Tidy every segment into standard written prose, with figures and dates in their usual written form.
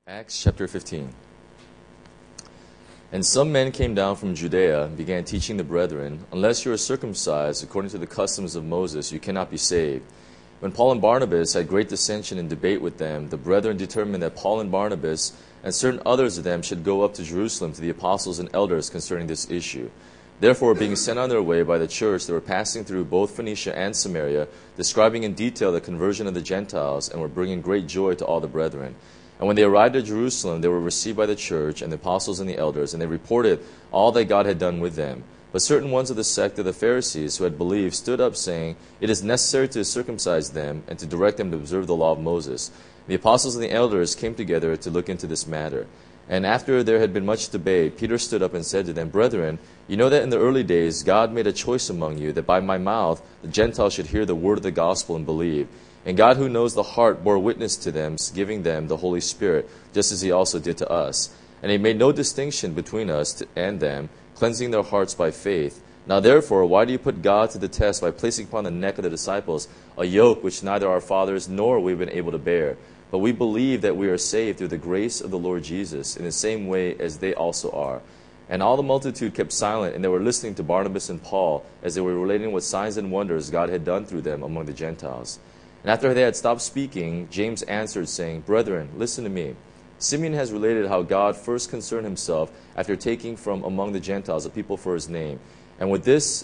Acts chapter 15. And some men came down from Judea and began teaching the brethren, unless you are circumcised according to the customs of Moses, you cannot be saved. When Paul and Barnabas had great dissension and debate with them, the brethren determined that Paul and Barnabas and certain others of them should go up to Jerusalem to the apostles and elders concerning this issue. Therefore, being sent on their way by the church, they were passing through both Phoenicia and Samaria, describing in detail the conversion of the Gentiles, and were bringing great joy to all the brethren. And when they arrived at Jerusalem, they were received by the church and the apostles and the elders, and they reported all that God had done with them. But certain ones of the sect of the Pharisees who had believed stood up, saying, "It is necessary to circumcise them and to direct them to observe the law of Moses." The apostles and the elders came together to look into this matter. And after there had been much debate, Peter stood up and said to them, "Brethren, you know that in the early days God made a choice among you, that by my mouth the Gentiles should hear the word of the gospel and believe. And God, who knows the heart, bore witness to them, giving them the Holy Spirit, just as he also did to us. And he made no distinction between us and them, cleansing their hearts by faith. Now therefore, why do you put God to the test by placing upon the neck of the disciples a yoke which neither our fathers nor we have been able to bear? But we believe that we are saved through the grace of the Lord Jesus, in the same way as they also are." And all the multitude kept silent, and they were listening to Barnabas and Paul, as they were relating what signs and wonders God had done through them among the Gentiles. And after they had stopped speaking, James answered, saying, "Brethren, listen to me. Simeon has related how God first concerned himself after taking from among the Gentiles a people for his name. And with this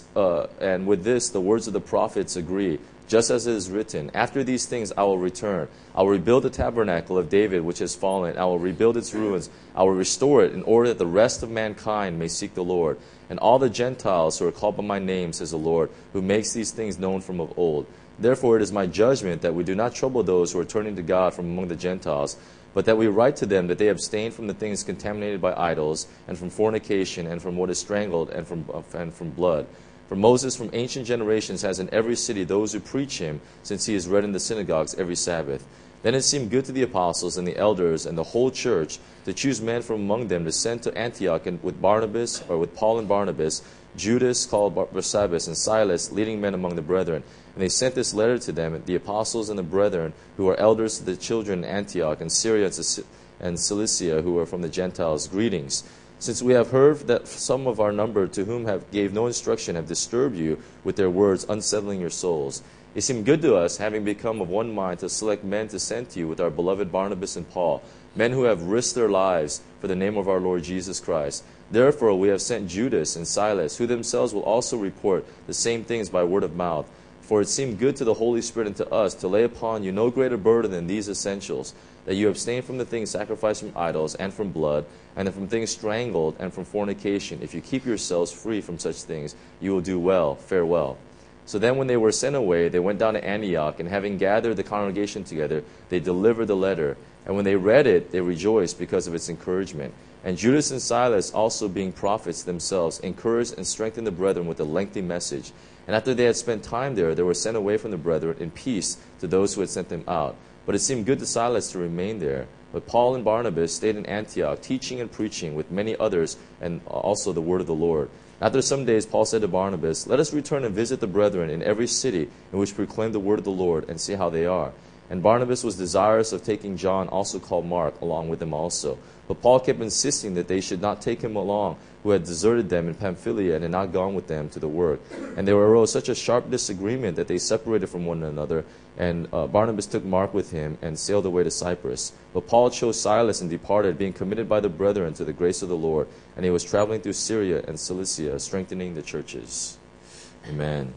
the words of the prophets agree, just as it is written, 'After these things I will return. I will rebuild the tabernacle of David which has fallen. I will rebuild its ruins. I will restore it in order that the rest of mankind may seek the Lord. And all the Gentiles who are called by my name, says the Lord, who makes these things known from of old. Therefore it is my judgment that we do not trouble those who are turning to God from among the Gentiles, but that we write to them that they abstain from the things contaminated by idols, and from fornication, and from what is strangled, and from blood. For Moses from ancient generations has in every city those who preach him, since he is read in the synagogues every Sabbath. Then it seemed good to the apostles and the elders and the whole church to choose men from among them to send to Antioch with Paul and Barnabas, Judas called Barsabbas, and Silas, leading men among the brethren. And they sent this letter to them, the apostles and the brethren, who are elders to the children in Antioch and Syria and Cilicia, who are from the Gentiles, greetings. Since we have heard that some of our number to whom gave no instruction have disturbed you with their words, unsettling your souls. It seemed good to us, having become of one mind, to select men to send to you with our beloved Barnabas and Paul, men who have risked their lives for the name of our Lord Jesus Christ. Therefore we have sent Judas and Silas, who themselves will also report the same things by word of mouth. For it seemed good to the Holy Spirit and to us to lay upon you no greater burden than these essentials, that you abstain from the things sacrificed from idols, and from blood, and from things strangled, and from fornication. If you keep yourselves free from such things, you will do well, fare well. So then when they were sent away, they went down to Antioch, and having gathered the congregation together, they delivered the letter. And when they read it, they rejoiced because of its encouragement. And Judas and Silas, also being prophets themselves, encouraged and strengthened the brethren with a lengthy message. And after they had spent time there, they were sent away from the brethren in peace to those who had sent them out. But it seemed good to Silas to remain there. But Paul and Barnabas stayed in Antioch, teaching and preaching with many others, and also the word of the Lord. After some days, Paul said to Barnabas, "Let us return and visit the brethren in every city in which proclaim the word of the Lord, and see how they are." And Barnabas was desirous of taking John, also called Mark, along with them also. But Paul kept insisting that they should not take him along, who had deserted them in Pamphylia and had not gone with them to the work. And there arose such a sharp disagreement that they separated from one another. And Barnabas took Mark with him and sailed away to Cyprus. But Paul chose Silas and departed, being committed by the brethren to the grace of the Lord. And he was traveling through Syria and Cilicia, strengthening the churches. Amen.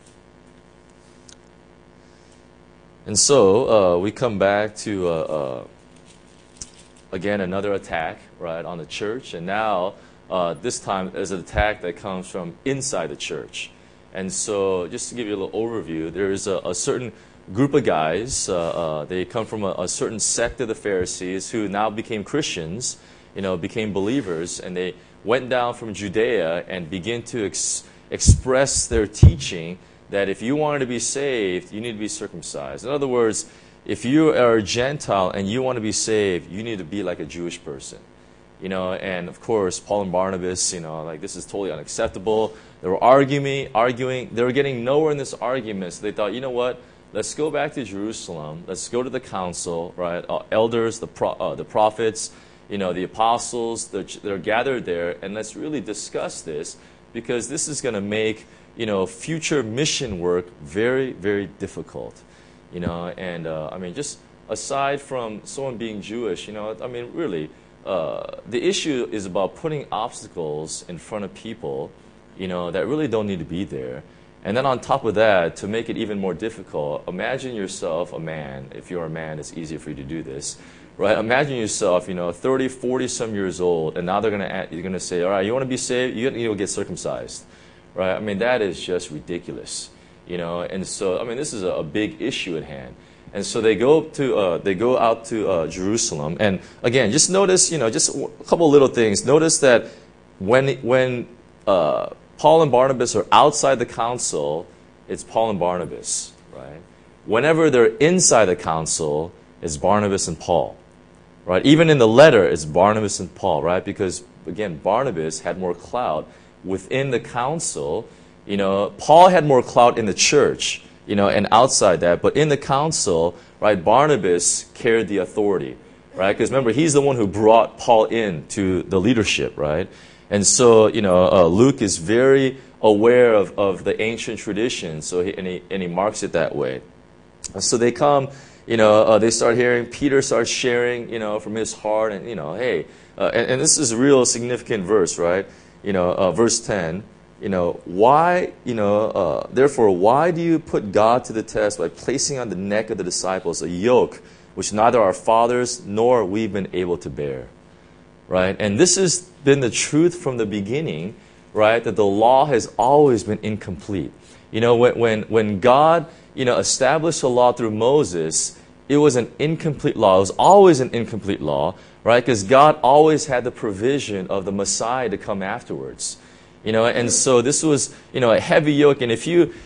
And so we come back to, again, another attack, right, on the church. And now, this time, there's an attack that comes from inside the church. And so, just to give you a little overview, there is a certain group of guys. They come from a certain sect of the Pharisees who now became Christians, became believers. And they went down from Judea and began to express their teaching that if you wanted to be saved, you need to be circumcised. In other words, if you are a Gentile and you want to be saved, you need to be like a Jewish person. And of course, Paul and Barnabas, this is totally unacceptable. They were arguing. They were getting nowhere in this argument. So they thought, you know what? let's go back to Jerusalem. Let's go to the council, right? Elders, the prophets, the apostles, they're gathered there, and let's really discuss this, because this is going to make, future mission work very, very difficult. Just aside from someone being Jewish, really, the issue is about putting obstacles in front of people, that really don't need to be there. And then on top of that, to make it even more difficult, imagine yourself a man. If you're a man, it's easier for you to do this, right? Imagine yourself, 30, 40 some years old, and now you're going to say, all right, you want to be saved? You need to get circumcised, right? That is just ridiculous, And so, this is a big issue at hand. And so they go out to Jerusalem, and again, just notice, just a couple little things. Notice that when Paul and Barnabas are outside the council, it's Paul and Barnabas, right? Whenever they're inside the council, it's Barnabas and Paul, right? Even in the letter, it's Barnabas and Paul, right? Because, again, Barnabas had more clout within the council. Paul had more clout in the church, and outside that. But in the council, right, Barnabas carried the authority, right? Because remember, he's the one who brought Paul into the leadership, right? And so, Luke is very aware of the ancient tradition, so he marks it that way. So they come, they start hearing, Peter starts sharing, from his heart, and, hey, and this is a real significant verse, right? Verse 10, therefore, why do you put God to the test by placing on the neck of the disciples a yoke which neither our fathers nor we've been able to bear? Right? And this has been the truth from the beginning, right? That the law has always been incomplete. When God, established a law through Moses, it was an incomplete law. It was always an incomplete law, right? Because God always had the provision of the Messiah to come afterwards. And so this was, a heavy yoke. And if you've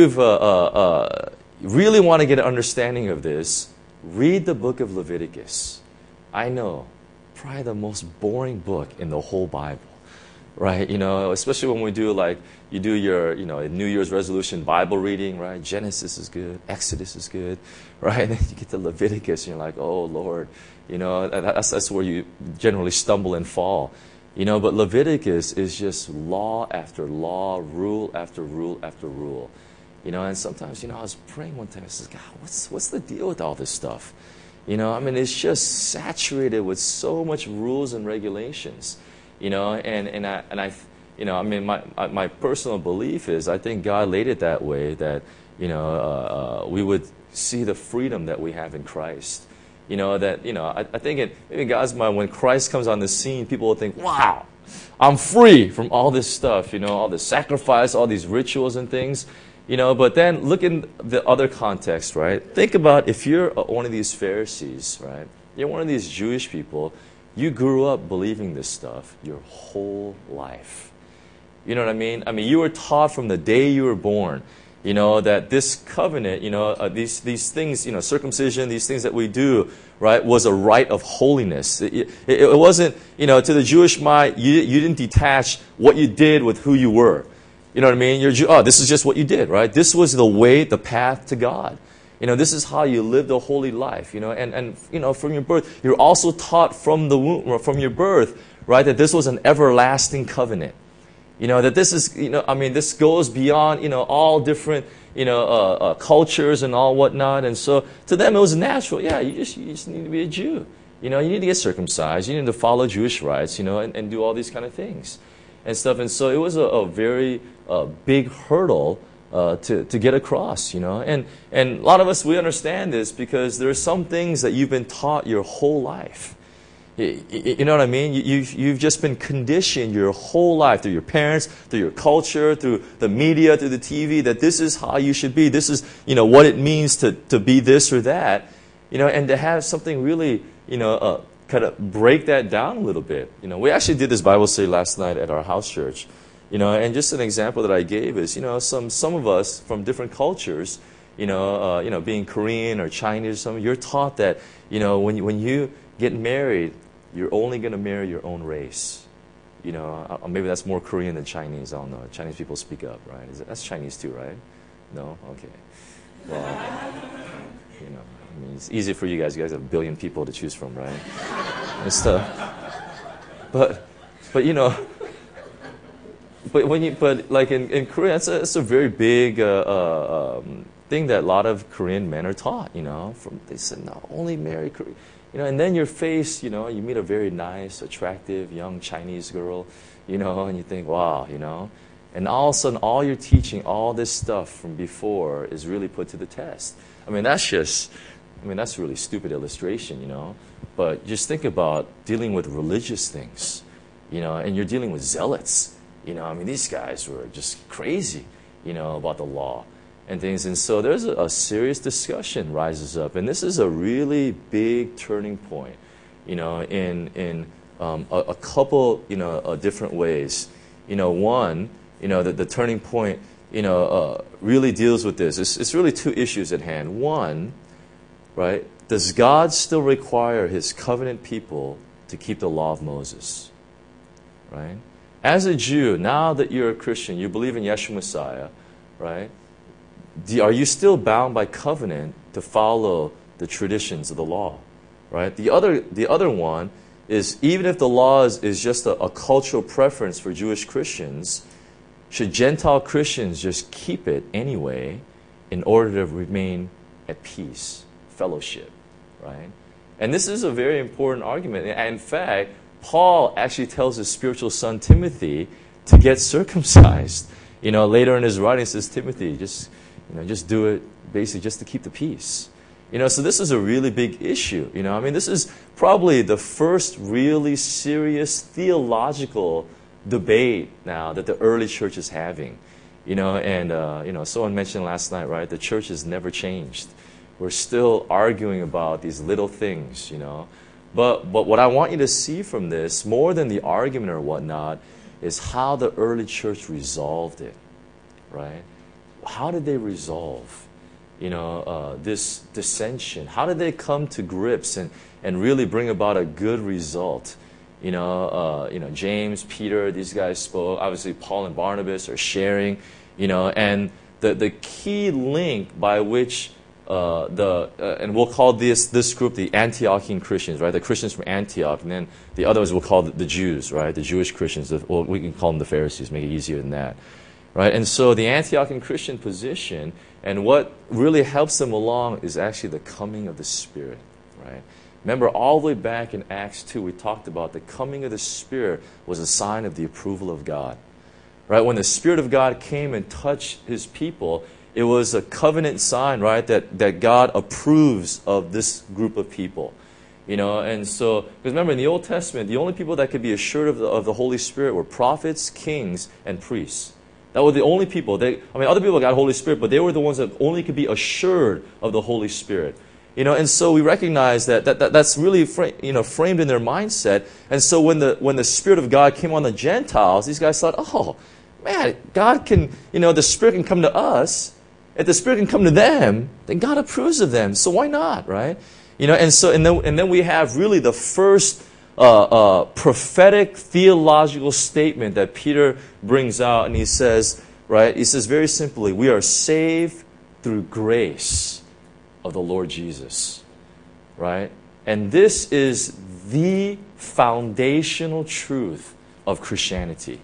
really want to get an understanding of this, read the book of Leviticus. I know, probably the most boring book in the whole Bible, right? Especially when we do you do your, New Year's resolution Bible reading, right? Genesis is good, Exodus is good, right? And then you get to Leviticus, and you're like, oh Lord, that's where you generally stumble and fall. But Leviticus is just law after law, rule after rule after rule. And sometimes, I was praying one time, I said, God, what's the deal with all this stuff? It's just saturated with so much rules and regulations. My personal belief is, I think God laid it that way that, we would see the freedom that we have in Christ. I think in God's mind, when Christ comes on the scene, people will think, wow, I'm free from all this stuff, all the sacrifice, all these rituals and things. But then look in the other context, right? Think about if you're one of these Pharisees, right? You're one of these Jewish people. You grew up believing this stuff your whole life. You know what I mean? You were taught from the day you were born, that this covenant, these things, circumcision, these things that we do, right, was a rite of holiness. It wasn't, to the Jewish mind, you didn't detach what you did with who you were. You know what I mean? This is just what you did, right? This was the way, the path to God. This is how you lived a holy life, and from your birth. You're also taught from the womb, or from your birth, right, that this was an everlasting covenant. That this is, this goes beyond, all different, cultures and all whatnot. And so to them it was natural. Yeah, you just need to be a Jew. You need to get circumcised. You need to follow Jewish rites, and do all these kind of things and stuff. And so it was a very big hurdle to get across, And a lot of us, we understand this because there are some things that you've been taught your whole life. You know what I mean? You've just been conditioned your whole life through your parents, through your culture, through the media, through the TV, that this is how you should be. This is, what it means to be this or that. And to have something really, kind of break that down a little bit. We actually did this Bible study last night at our house church. And just an example that I gave is, some of us from different cultures, being Korean or Chinese or something, you're taught that, when you get married, you're only going to marry your own race. Maybe that's more Korean than Chinese. I don't know. Chinese people speak up, right? That's Chinese too, right? No? Okay. Well, it's easy for you guys. You guys have a billion people to choose from, right? And stuff. But like in Korea, it's a very big thing that a lot of Korean men are taught. They said, no, only marry Korean. And then you're faced, you meet a very nice, attractive, young Chinese girl, and you think, wow, and all of a sudden, all your teaching, all this stuff from before is really put to the test. That's really stupid illustration, But just think about dealing with religious things, and you're dealing with zealots. These guys were just crazy, about the law and things. And so there's a serious discussion rises up. And this is a really big turning point, in a couple, different ways. One, the turning point, really deals with this. It's really two issues at hand. One, right, does God still require his covenant people to keep the law of Moses? Right? As a Jew, now that you're a Christian, you believe in Yeshua Messiah, right? Are you still bound by covenant to follow the traditions of the law? Right? The other one is, even if the law is just a cultural preference for Jewish Christians, should Gentile Christians just keep it anyway in order to remain at peace, fellowship, right? And this is a very important argument. And in fact, Paul actually tells his spiritual son Timothy to get circumcised. Later in his writing, he says, Timothy, just do it basically just to keep the peace. So this is a really big issue. This is probably the first really serious theological debate now that the early church is having. Someone mentioned last night, right? The church has never changed. We're still arguing about these little things, But what I want you to see from this, more than the argument or whatnot, is how the early church resolved it, right? How did they resolve, this dissension? How did they come to grips and really bring about a good result? James, Peter, these guys spoke. Obviously, Paul and Barnabas are sharing, and the key link by which and we'll call this group the Antiochian Christians, right? The Christians from Antioch, and then the others we'll call the Jews, right? The Jewish Christians. Well, we can call them the Pharisees, make it easier than that, right? And so the Antiochian Christian position, and what really helps them along is actually the coming of the Spirit, right? Remember, all the way back in Acts 2, we talked about the coming of the Spirit was a sign of the approval of God, right? When the Spirit of God came and touched his people, it was a covenant sign, right, that God approves of this group of people. And so, because remember, in the Old Testament, the only people that could be assured of the Holy Spirit were prophets, kings, and priests. That were the only people. Other people got Holy Spirit, but they were the ones that only could be assured of the Holy Spirit. And so we recognize that's really framed in their mindset. And so when the Spirit of God came on the Gentiles, these guys thought, oh, man, God can, the Spirit can come to us. If the Spirit can come to them, then God approves of them. So why not, right? And then we have really the first prophetic theological statement that Peter brings out, and he says, right? He says very simply, we are saved through grace of the Lord Jesus, right? And this is the foundational truth of Christianity.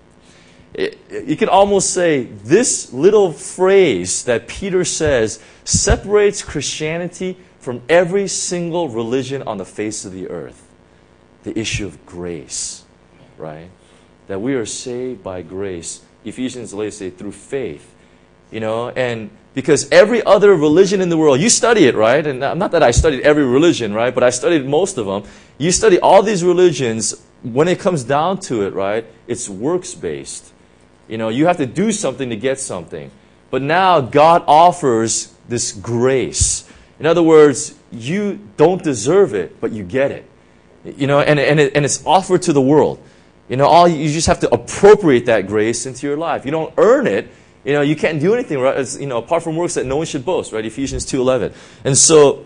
You could almost say this little phrase that Peter says separates Christianity from every single religion on the face of the earth. The issue of grace, right? That we are saved by grace. Ephesians later say through faith, and because every other religion in the world, you study it, right? And not that I studied every religion, right? But I studied most of them. You study all these religions, when it comes down to it, right? It's works-based. You have to do something to get something. But now God offers this grace. In other words, you don't deserve it, but you get it. And it's offered to the world. You just have to appropriate that grace into your life. You don't earn it. You can't do anything, right? Apart from works that no one should boast, right? Ephesians 2:11. And so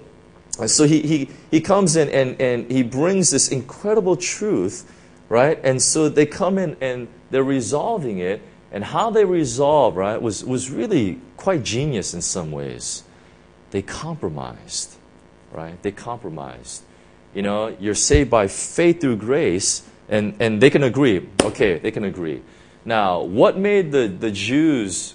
he comes in and he brings this incredible truth, right? And so they come in and they're resolving it. And how they resolve, right, was really quite genius in some ways. They compromised, right? They compromised. You're saved by faith through grace, and they can agree. Okay, they can agree. Now, what made the Jews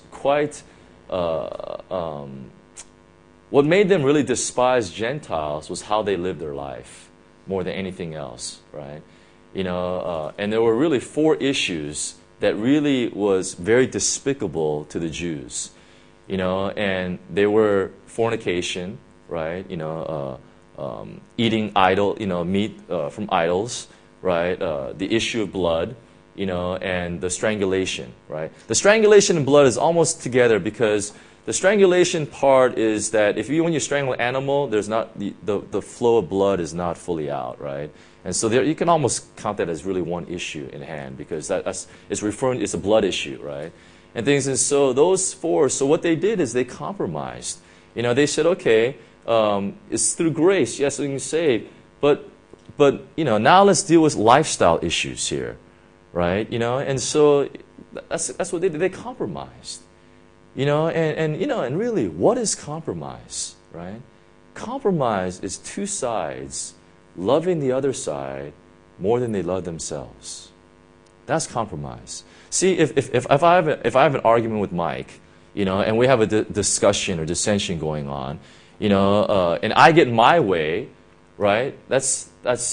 what made them really despise Gentiles was how they lived their life more than anything else, right? And there were really 4 issues that really was very despicable to the Jews, and they were fornication, right? Eating meat from idols, right? The issue of blood, and the strangulation, right? The strangulation and blood is almost together because the strangulation part is that when you strangle an animal, there's not the flow of blood is not fully out, right? And so you can almost count that as really one issue in hand because it's a blood issue, right? And things, and so those 4. So what they did is they compromised. They said, okay, it's through grace, yes, we can save, but now let's deal with lifestyle issues here, right? And so that's what they did. They compromised. And really, what is compromise, right? Compromise is 2 sides loving the other side more than they love themselves. That's compromise. See, if I have an argument with Mike, and we have a discussion or dissension going on, and I get my way, right? It's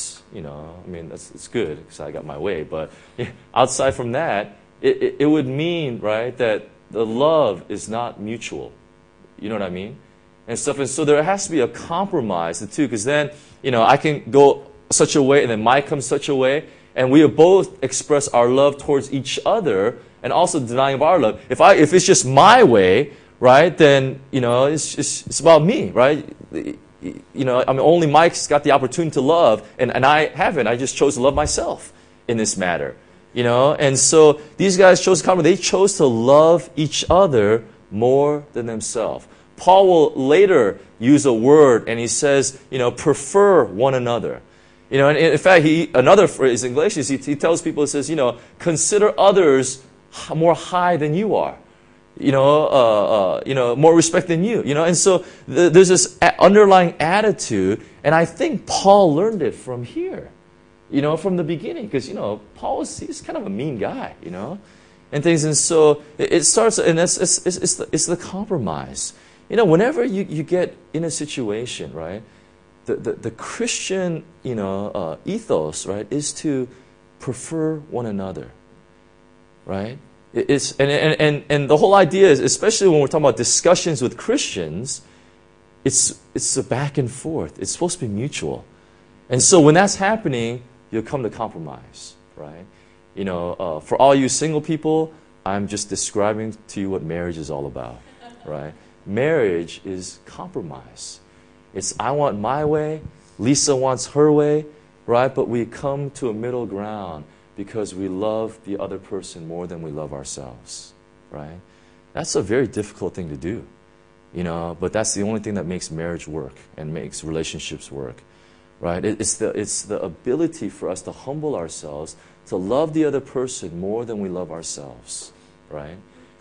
good because I got my way. But outside from that, it would mean, right, that the love is not mutual. You know what I mean? And stuff. And so there has to be a compromise, the two, because then, I can go such a way, and then Mike comes such a way, and we both express our love towards each other, and also denying of our love. If it's just my way, right, then it's about me, right? Only Mike's got the opportunity to love, and I haven't. I just chose to love myself in this matter, And so these guys chose compromise. They chose to love each other more than themselves. Paul will later use a word, and he says, prefer one another. And in fact, another phrase in Galatians, he tells people, he says, consider others more high than you are. More respect than you. And so there's this underlying attitude, and I think Paul learned it from here, from the beginning, because he's kind of a mean guy, and things, and so it starts, and it's the compromise. Whenever you get in a situation, right, the Christian ethos, right, is to prefer one another, right? It's and the whole idea is, especially when we're talking about discussions with Christians, it's a back and forth. It's supposed to be mutual, and so when that's happening, you'll come to compromise, right? For all you single people, I'm just describing to you what marriage is all about, right? Marriage is compromise. It's I want my way, Lisa wants her way, right? But we come to a middle ground because we love the other person more than we love ourselves, right? That's a very difficult thing to do, but that's the only thing that makes marriage work and makes relationships work, right? It's the ability for us to humble ourselves, to love the other person more than we love ourselves, right?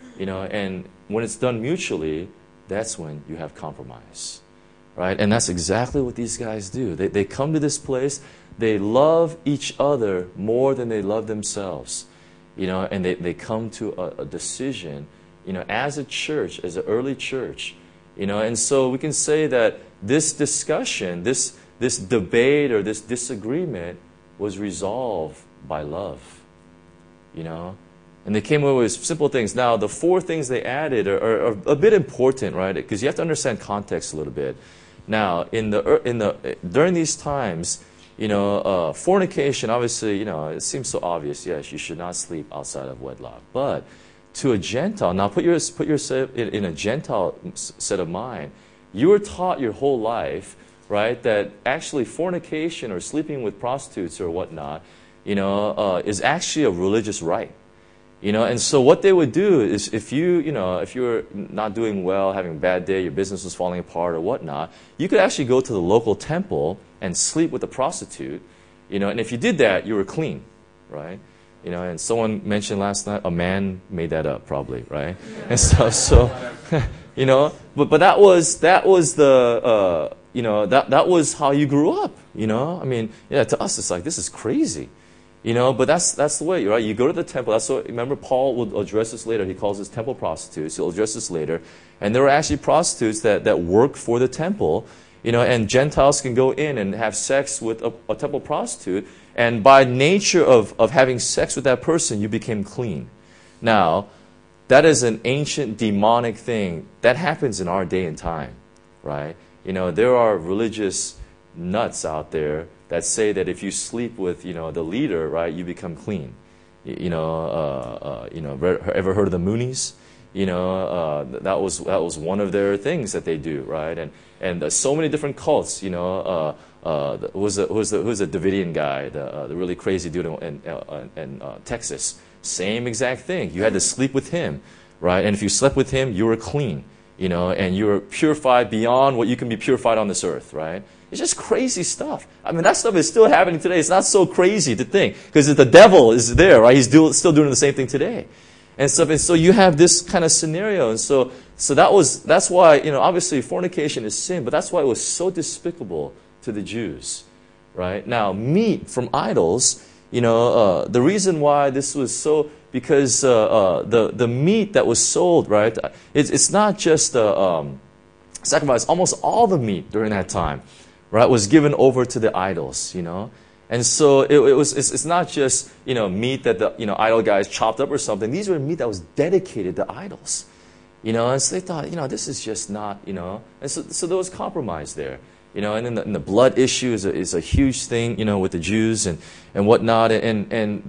And when it's done mutually, that's when you have compromise, right? And that's exactly what these guys do. They come to this place, they love each other more than they love themselves, and they come to a decision, as a church, as an early church, and so we can say that this discussion, this debate or this disagreement was resolved by love, And they came away with simple things. Now, the 4 things they added are a bit important, right? Because you have to understand context a little bit. Now, during these times, fornication, obviously, it seems so obvious. Yes, you should not sleep outside of wedlock. But to a Gentile, now put yourself in a Gentile set of mind. You were taught your whole life, right, that actually fornication or sleeping with prostitutes or whatnot, is actually a religious rite. And so what they would do is if you were not doing well, having a bad day, your business was falling apart or whatnot, you could actually go to the local temple and sleep with a prostitute, and if you did that, you were clean, right? And someone mentioned last night, a man made that up probably, right? And so you know. But that was the that was how you grew up, you know. I mean, yeah, to us it's like this is crazy, you know. But that's the way, right? You go to the temple. That's what. Remember, Paul will address this later. He calls this temple prostitutes. He'll address this later. And there were actually prostitutes that worked for the temple, you know. And Gentiles can go in and have sex with a temple prostitute, and by nature of having sex with that person, you became clean. Now, that is an ancient demonic thing that happens in our day and time, right? You know, there are religious nuts out there that say that if you sleep with, you know, the leader, right, you become clean. Ever heard of the Moonies? You know, that was one of their things that they do, right? And so many different cults. You know, who's the Davidian guy, the really crazy dude in Texas? Same exact thing. You had to sleep with him, right? And if you slept with him, you were clean. You know, and you're purified beyond what you can be purified on this earth, right? It's just crazy stuff. I mean, that stuff is still happening today. It's not so crazy to think, because the devil is there, right? He's still doing the same thing today, and stuff. And so you have this kind of scenario, and so that's why, you know, obviously fornication is sin, but that's why it was so despicable to the Jews, right? Now, meat from idols, you know, the reason why this was so. Because the meat that was sold, right, it's not just sacrifice. Almost all the meat during that time, right, was given over to the idols, you know. And so it's not just, you know, meat that the, you know, idol guys chopped up or something. These were meat that was dedicated to idols, you know. And so they thought, you know, this is just not, you know. And so there was compromise there. You know, and then the blood issue is a huge thing, you know, with the Jews and whatnot. And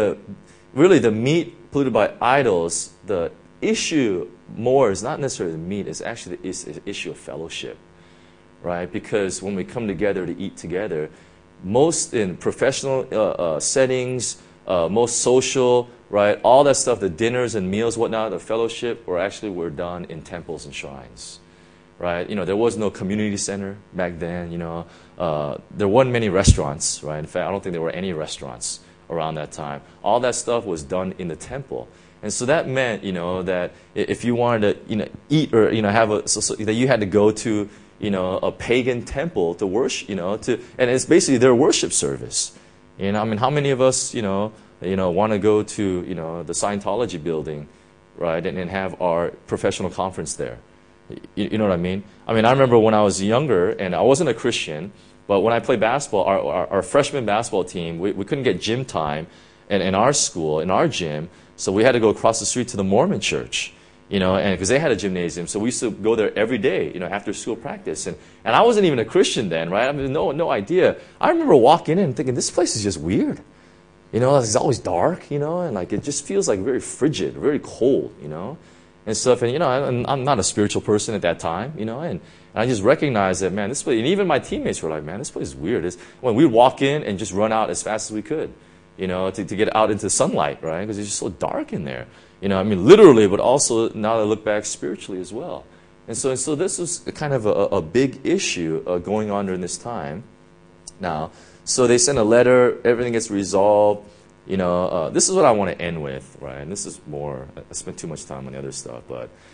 really, the meat polluted by idols, the issue more is not necessarily the meat, it's actually the issue of fellowship, right? Because when we come together to eat together, most in professional settings, most social, right, all that stuff, the dinners and meals, whatnot, the fellowship were done in temples and shrines, right? You know, there was no community center back then, you know. There weren't many restaurants, right? In fact, I don't think there were any restaurants around that time. All that stuff was done in the temple. And so that meant, you know, that if you wanted to, you know, eat or, you know, that you had to go to, you know, a pagan temple to worship, you know, and it's basically their worship service. You know, I mean, how many of us, you know, want to go to, you know, the Scientology building, right, and have our professional conference there? You know what I mean? I mean, I remember when I was younger, and I wasn't a Christian, but when I played basketball, our freshman basketball team, we couldn't get gym time in our school, in our gym, so we had to go across the street to the Mormon church, you know, and because they had a gymnasium, so we used to go there every day, you know, after school practice. And I wasn't even a Christian then, right? I mean, no idea. I remember walking in and thinking, this place is just weird. You know, it's always dark, you know, and like it just feels like very frigid, very cold, you know, and stuff. And, you know, I'm not a spiritual person at that time, you know, and I just recognized that, man, this place, and even my teammates were like, man, this place is weird. When we'd walk in and just run out as fast as we could, you know, to get out into sunlight, right? Because it's just so dark in there. You know, I mean, literally, but also now that I look back spiritually as well. And so this was kind of a big issue going on during this time. Now, so they send a letter, everything gets resolved. You know, this is what I want to end with, right? And this is more, I spent too much time on the other stuff,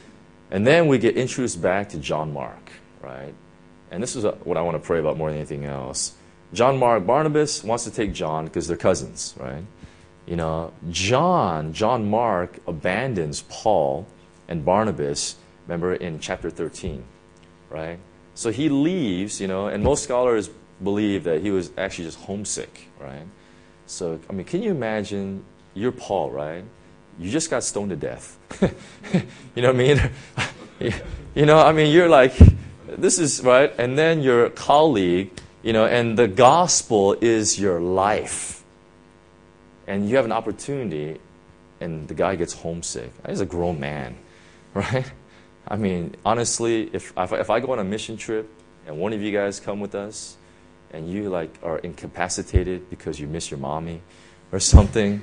and then we get introduced back to John Mark, right? And this is what I want to pray about more than anything else. John Mark, Barnabas wants to take John because they're cousins, right? You know, John Mark abandons Paul and Barnabas, remember, in chapter 13, right? So he leaves, you know, and most scholars believe that he was actually just homesick, right? So, I mean, can you imagine, you're Paul, right? You just got stoned to death. You know what I mean? You know, I mean, you're like, this is, right? And then your colleague, you know, and the gospel is your life. And you have an opportunity, and the guy gets homesick. He's a grown man, right? I mean, honestly, if I go on a mission trip, and one of you guys come with us, and you like are incapacitated because you miss your mommy or something,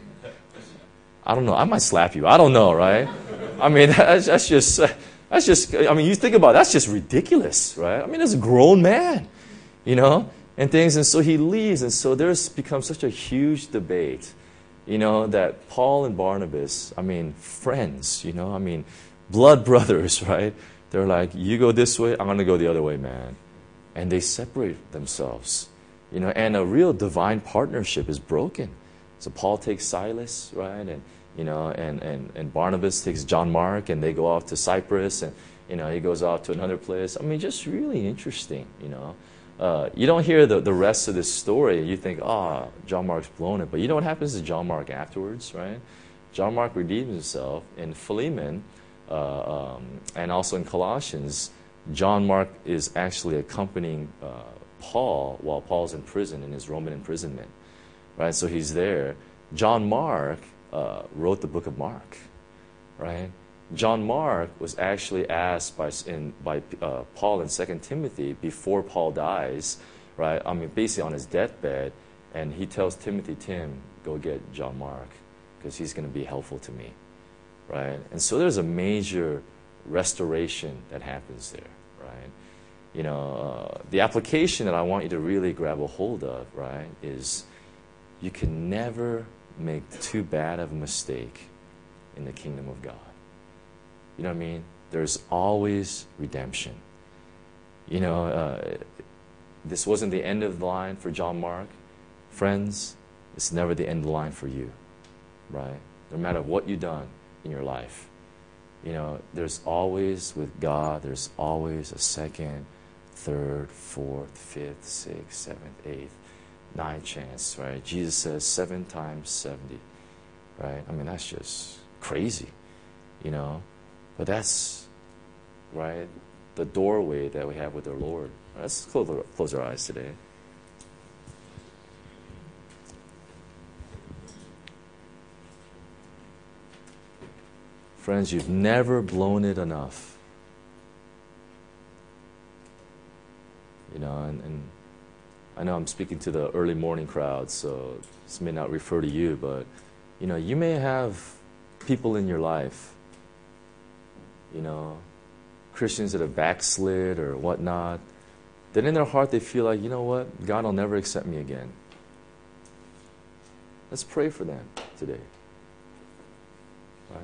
I don't know, I might slap you. I don't know, right? I mean, that's just, I mean, you think about it, that's just ridiculous, right? I mean, there's a grown man, you know, and things. And so he leaves. And so there's become such a huge debate, you know, that Paul and Barnabas, I mean, friends, you know, I mean, blood brothers, right? They're like, you go this way, I'm going to go the other way, man. And they separate themselves. And a real divine partnership is broken. So Paul takes Silas, right? And Barnabas takes John Mark, and they go off to Cyprus, and he goes off to another place. I mean, just really interesting. You don't hear the rest of this story. You think, John Mark's blown it. But you know what happens to John Mark afterwards, right? John Mark redeems himself. In Philemon and also in Colossians, John Mark is actually accompanying Paul while Paul's in prison in his Roman imprisonment, right? So he's there. John Mark wrote the book of Mark, right? John Mark was actually asked by Paul in 2 Timothy before Paul dies, right? I mean, basically on his deathbed, and he tells Timothy, Tim, go get John Mark because he's going to be helpful to me, right? And so there's a major restoration that happens there, right? The application that I want you to really grab a hold of, right, is you can never make too bad of a mistake in the kingdom of God. You know what I mean? There's always redemption. This wasn't the end of the line for John Mark. Friends, it's never the end of the line for you, right? No matter what you've done in your life. There's always, with God, there's always a second, third, fourth, fifth, sixth, seventh, eighth, ninth chance, right? Jesus says 7 times 70, right? I mean, that's just crazy, But that's, right, the doorway that we have with our Lord. Let's close our eyes today. Friends, you've never blown it enough. And I know I'm speaking to the early morning crowd, so this may not refer to you, but, you may have people in your life, Christians that have backslid or whatnot, that in their heart they feel like, you know what, God will never accept me again. Let's pray for them today. Right?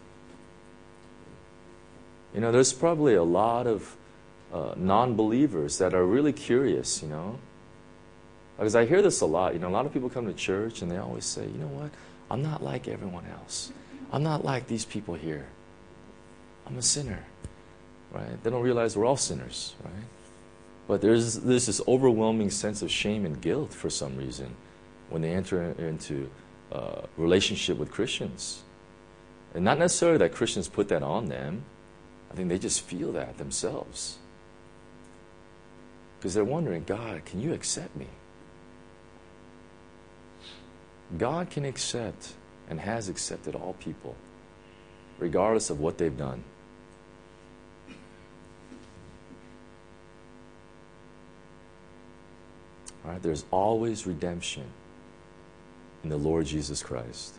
There's probably a lot of non-believers that are really curious, Because I hear this a lot. A lot of people come to church and they always say, you know what, I'm not like everyone else. I'm not like these people here. I'm a sinner, right? They don't realize we're all sinners, right? But there's this overwhelming sense of shame and guilt for some reason when they enter into relationship with Christians. And not necessarily that Christians put that on them. I think they just feel that themselves. Because they're wondering, God, can you accept me? God can accept and has accepted all people, regardless of what they've done. All right, there's always redemption in the Lord Jesus Christ.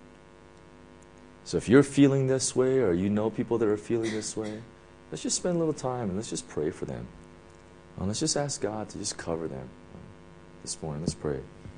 So if you're feeling this way, or you know people that are feeling this way, let's just spend a little time and let's just pray for them. Let's just ask God to just cover them this morning. Let's pray.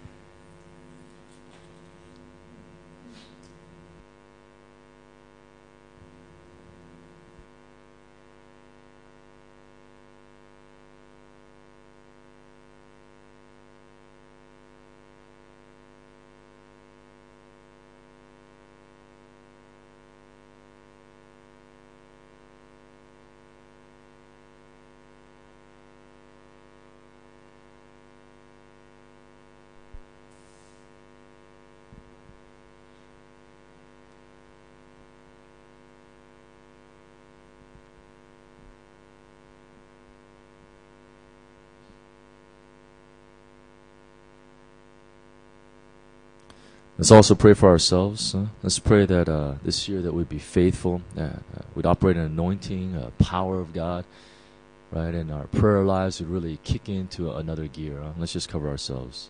Let's also pray for ourselves. Let's pray that this year that we'd be faithful, that we'd operate in anointing, power of God, right? And our prayer lives would really kick into another gear. Let's just cover ourselves.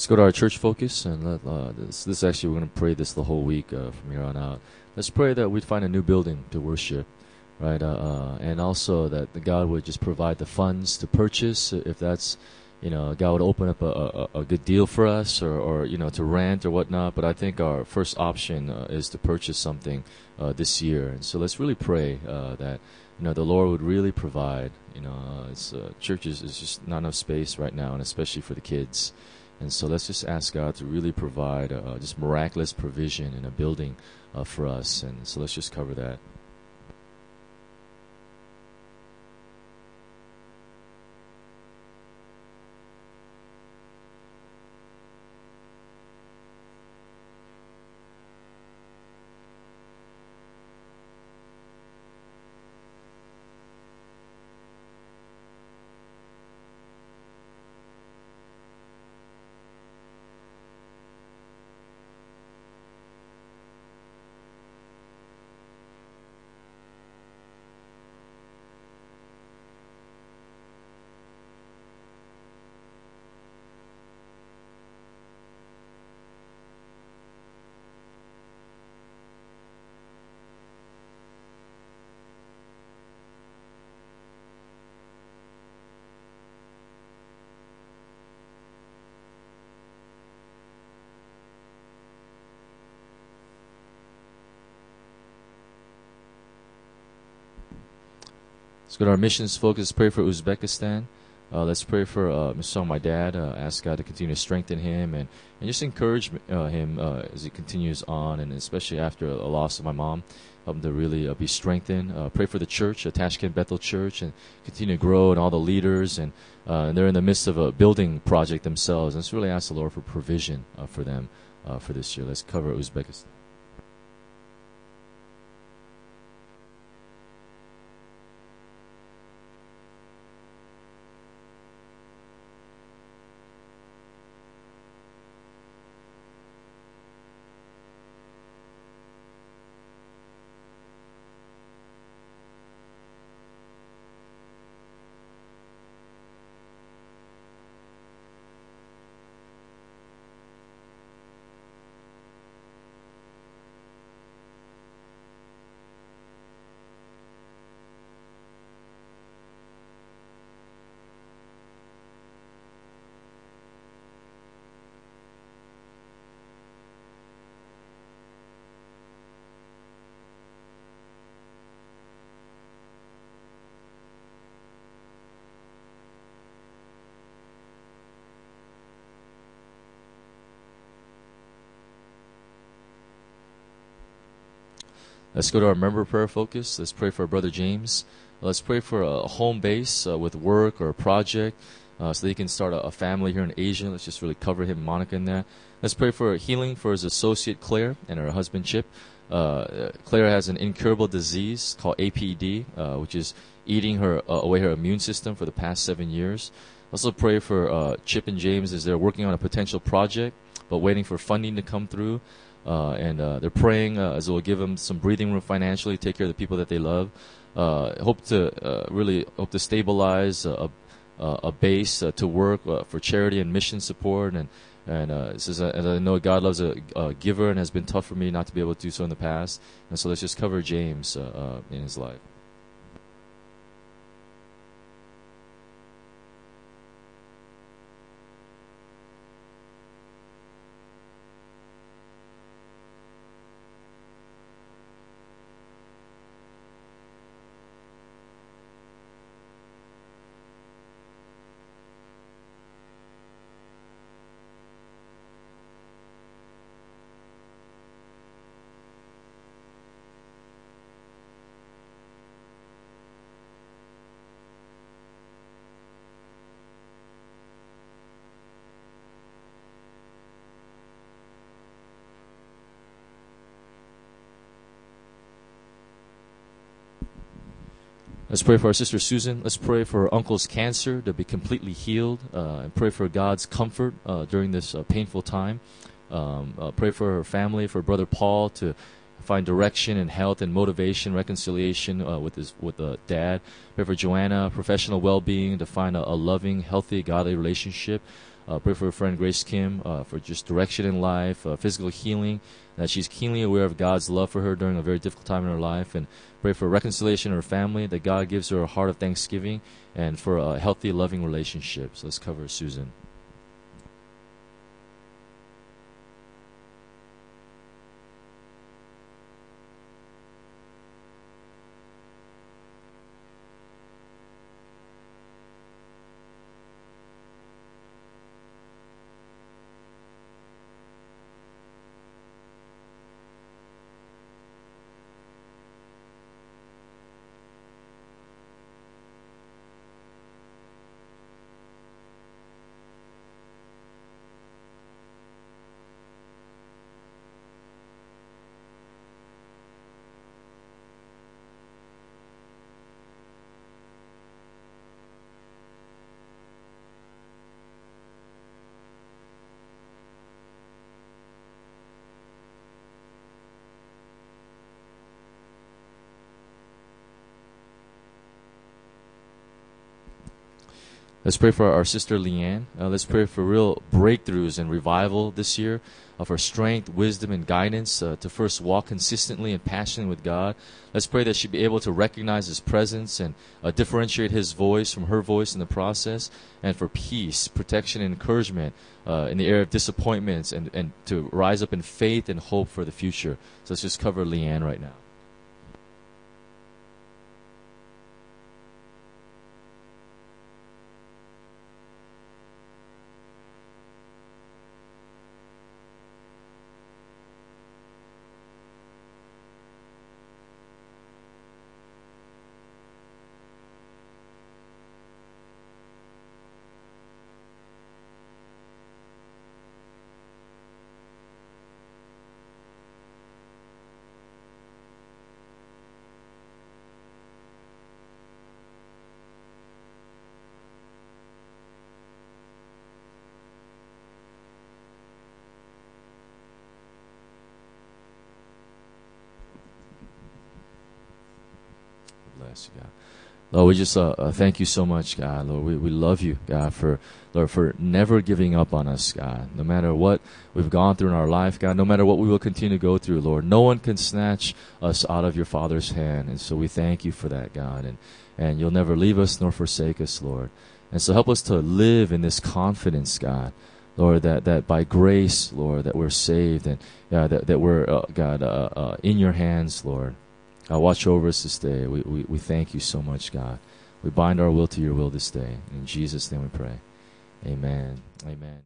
Let's go to our church focus, and this actually we're going to pray this the whole week from here on out. Let's pray that we'd find a new building to worship, right? And also that God would just provide the funds to purchase, if that's, God would open up a good deal for us, or to rent or whatnot. But I think our first option is to purchase something this year. And so let's really pray that the Lord would really provide. Church is just not enough space right now, and especially for the kids. And so let's just ask God to really provide just miraculous provision in a building for us. And so let's just cover that. Let's go to our missions focus. Let's pray for Uzbekistan. Let's pray for my dad. Ask God to continue to strengthen him and just encourage him as he continues on, and especially after a loss of my mom. Help him to really be strengthened. Pray for the church, Tashkent Bethel Church, and continue to grow, and all the leaders. And they're in the midst of a building project themselves. And let's really ask the Lord for provision for them for this year. Let's cover Uzbekistan. Let's go to our member prayer focus. Let's pray for our brother James. Let's pray for a home base with work or a project so that he can start a family here in Asia. Let's just really cover him, Monica, in that. Let's pray for healing for his associate Claire and her husband Chip. Claire has an incurable disease called APD, which is eating her away her immune system for the past 7 years. Also pray for Chip and James as they're working on a potential project, but waiting for funding to come through. And they're praying as it will give them some breathing room financially, take care of the people that they love. Hope to stabilize a base to work for charity and mission support. And it says, and I know God loves a giver, and has been tough for me not to be able to do so in the past. And so let's just cover James in his life. Let's pray for our sister Susan. Let's pray for her uncle's cancer to be completely healed, and pray for God's comfort during this painful time. Pray for her family, for brother Paul to find direction and health and motivation, reconciliation with dad. Pray for Joanna, professional well-being, to find a loving, healthy, godly relationship. Pray for her friend Grace Kim for just direction in life, physical healing, that she's keenly aware of God's love for her during a very difficult time in her life. And pray for reconciliation in her family, that God gives her a heart of thanksgiving and for a healthy, loving relationship. So let's cover Susan. Let's pray for our sister Leanne. Let's pray for real breakthroughs and revival this year, for strength, wisdom, and guidance to first walk consistently and passionately with God. Let's pray that she'd be able to recognize His presence and differentiate His voice from her voice in the process, and for peace, protection, and encouragement in the area of disappointments, and to rise up in faith and hope for the future. So let's just cover Leanne right now. Bless you, God. Lord, we just thank you so much, God. Lord, we love you, God, for never giving up on us, God. No matter what we've gone through in our life, God, no matter what we will continue to go through, Lord, no one can snatch us out of your Father's hand. And so we thank you for that, God. And you'll never leave us nor forsake us, Lord. And so help us to live in this confidence, God. Lord, that by grace, Lord, that we're saved, and that we're, God, in your hands, Lord. Watch over us this day. We thank you so much, God. We bind our will to your will this day. In Jesus' name we pray. Amen. Amen.